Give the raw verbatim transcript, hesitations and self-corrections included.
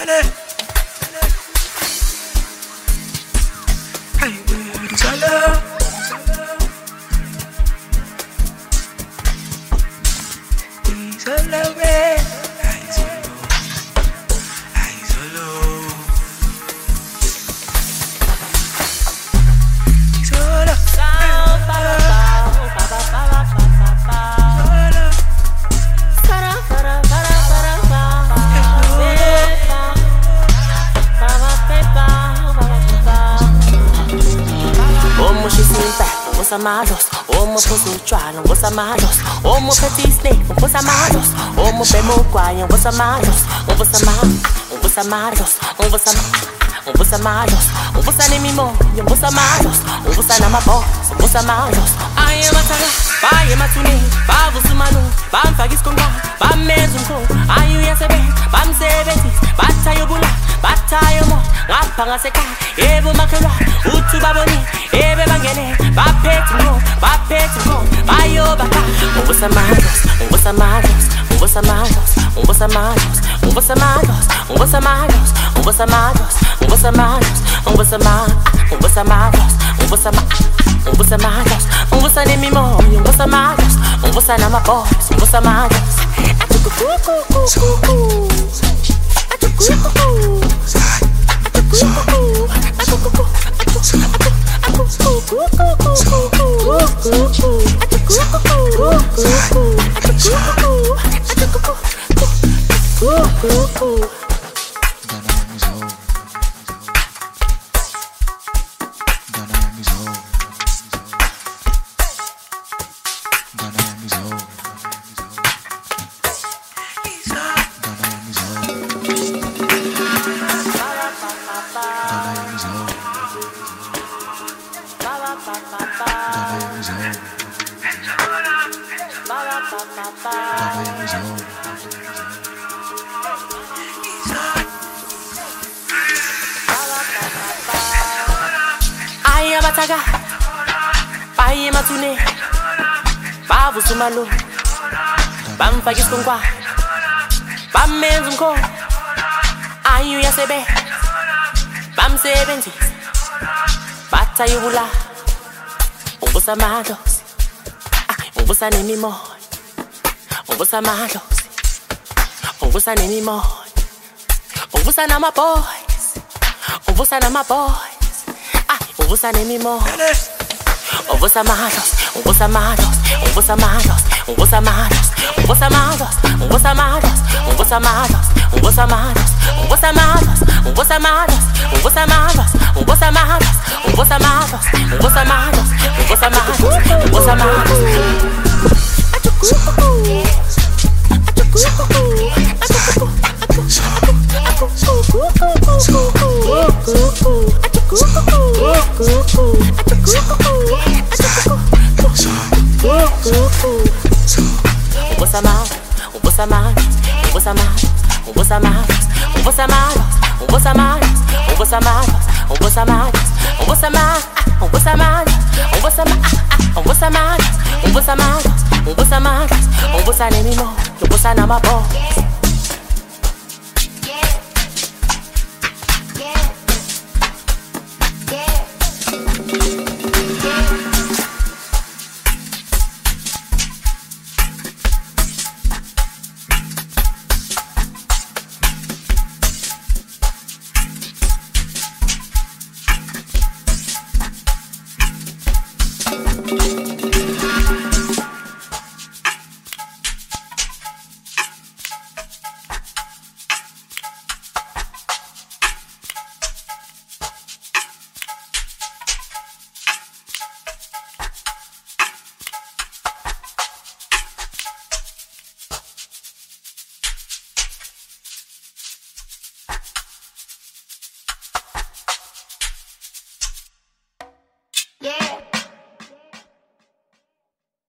Malos, homo pussy trial, what's a malos? Homo petty snake, what's a malos? Homo bemo guayan, what's a malos? What's a malos? What's a malos? What's a what's a malos? What's a name? What's a malos? What's a nama boss? What's a malos? I am a tala, I am a tuni, Babu Sumanu, Bam Fagis Conga, Bam Mezunko, I U S A, Bam Seventy, Batayobula, Batayamo, Rapangaseka, Evo Makala, Utu Baboni, Eve Bangene, Bapetumo, Bapetumo, Bayo Baka, what's a malos? What's a malos? What's a malos? What's a malos? What's a malos? What's a malos? What's a malos? What's a malos? What's a malos? What's a malos? What's a malos? What's a malos? What's a name mo? What's a malos? What's a nama boss? What's a malos? I took a cuckoo, cuckoo. I took a cuckoo. I took a cuckoo. I took a cuckoo. I took a cuckoo. I took a cuckoo. I took a cuckoo. I took a cuckoo. Bataga, Baye Matune, Babu Sumalo, Bam Fagis Conga, Bam Mezunko, I U S A, Bam Seventy, Batayubula, Obosa Malos, Obosa Nemimo, Obosa Malos, Obosa Nemimo, Obosa Nama Boys, Obosa Nama Boys. What's a name more? What's a malos? What's a malos? What's a malos? What's a malos? What's a malos? What's a malos? What's a malos? What's a malos? What's a malos? What's a malos? What's a malos? What's a malos? What's a malos? What's a malos? What's a malos? What's a malos? I took cuckoo. I took cuckoo. I took cuckoo. I took cuckoo. I took cuckoo. What's a malos? What's a malos? What's a malos? What's a malos? What's a malos? What's a malos? What's a malos? What's a malos? What's a malos? What's a malos? What's a malos? What's a malos? What's a malos? What's a malos? What's a name mo? What's a nama boy?